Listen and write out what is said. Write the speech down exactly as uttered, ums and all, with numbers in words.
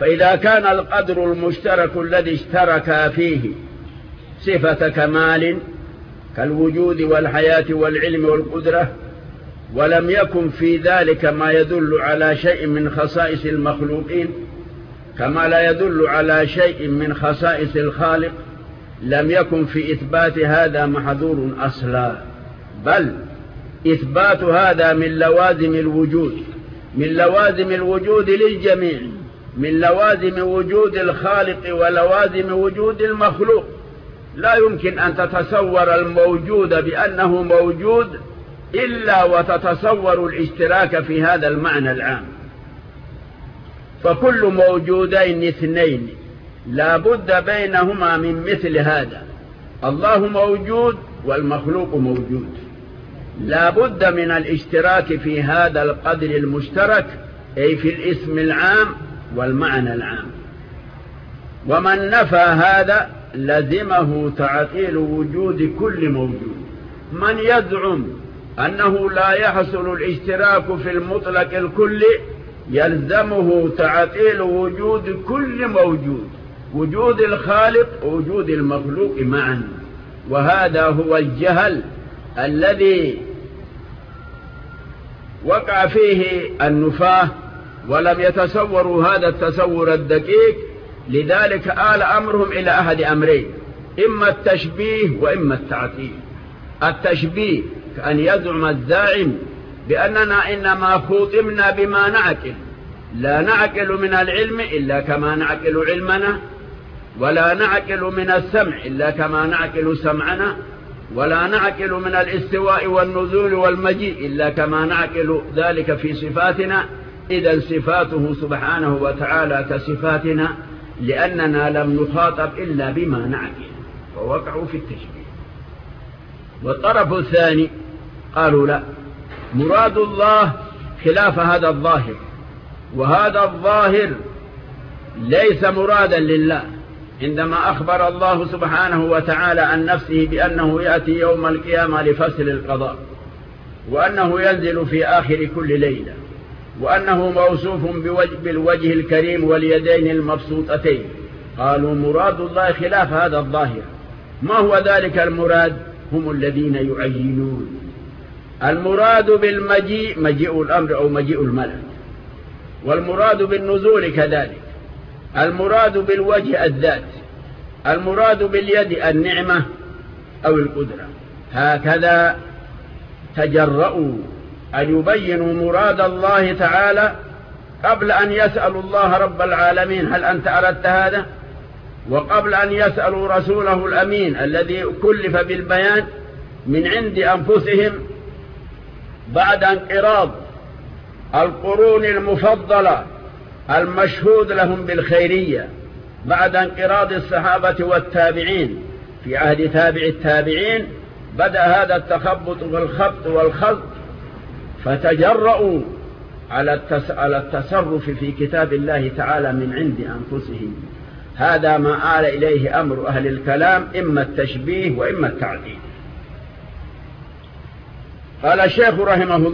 فإذا كان القدر المشترك الذي اشترك فيه صفة كمال كالوجود والحياة والعلم والقدرة، ولم يكن في ذلك ما يدل على شيء من خصائص المخلوقين كما لا يدل على شيء من خصائص الخالق، لم يكن في إثبات هذا محظور أصلا، بل إثبات هذا من لوازم الوجود، من لوازم الوجود للجميع، من لوازم وجود الخالق ولوازم وجود المخلوق. لا يمكن أن تتصور الموجود بأنه موجود إلا وتتصور الاشتراك في هذا المعنى العام. فكل موجودين اثنين لا بد بينهما من مثل هذا، الله موجود والمخلوق موجود، لا بد من الاشتراك في هذا القدر المشترك، أي في الاسم العام والمعنى العام. ومن نفى هذا لزمه تعطيل وجود كل موجود. من يزعم أنه لا يحصل الاشتراك في المطلق الكلي يلزمه تعطيل وجود كل موجود، وجود الخالق ووجود المخلوق معا، وهذا هو الجهل الذي وقع فيه النفاة ولم يتصوروا هذا التصور الدقيق. لذلك آل أمرهم إلى أحد أمرين، إما التشبيه وإما التعطيل. التشبيه كأن يزعم الزاعم بأننا إنما خوطمنا بما نعقل، لا نعقل من العلم إلا كما نعقل علمنا، ولا نعقل من السمع إلا كما نعقل سمعنا، ولا نعقل من الاستواء والنزول والمجيء إلا كما نعقل ذلك في صفاتنا. إذا صفاته سبحانه وتعالى كصفاتنا، لأننا لم نخاطب إلا بما نعقل، ووقعوا في التشبيه. والطرف الثاني قالوا لا، مراد الله خلاف هذا الظاهر، وهذا الظاهر ليس مرادا لله. عندما أخبر الله سبحانه وتعالى عن نفسه بأنه يأتي يوم القيامة لفصل القضاء، وأنه ينزل في آخر كل ليلة، وأنه موصوف بالوجه الكريم واليدين المبسوطتين، قالوا مراد الله خلاف هذا الظاهر. ما هو ذلك المراد؟ هم الذين يعينون المراد بالمجيء مجيء الأمر أو مجيء الملك، والمراد بالنزول كذلك، المراد بالوجه الذات، المراد باليد النعمة أو القدرة. هكذا تجرؤوا أن يبينوا مراد الله تعالى قبل أن يسألوا الله رب العالمين هل أنت أردت هذا، وقبل أن يسألوا رسوله الأمين الذي كلف بالبيان من عند أنفسهم بعد انقراض القرون المفضلة المشهود لهم بالخيرية، بعد انقراض الصحابة والتابعين. في عهد تابع التابعين بدأ هذا التخبط والخبط والخلط، فتجرؤوا على التصرف في كتاب الله تعالى من عند أنفسهم. هذا ما آل إليه أمر أهل الكلام، إما التشبيه وإما التعديل. قال الشيخ رحمه الله